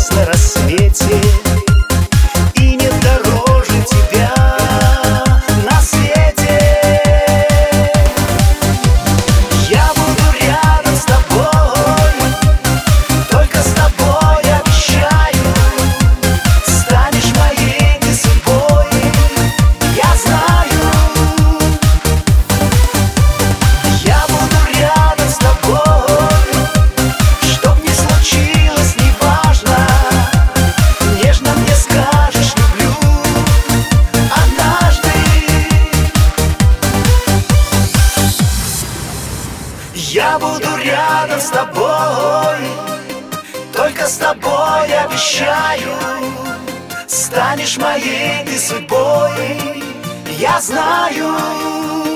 звезд на рассвете, и нет дороже тебя на свете. Я буду рядом с тобой, только с тобой, обещаю. Станешь моей ты судьбой, я знаю. Я буду рядом с тобой, чтоб ни случилось, неважно. Нежно мне скажешь люблю однажды. Я буду рядом с тобой, только с тобой, обещаю. Станешь моей ты судьбой, я знаю.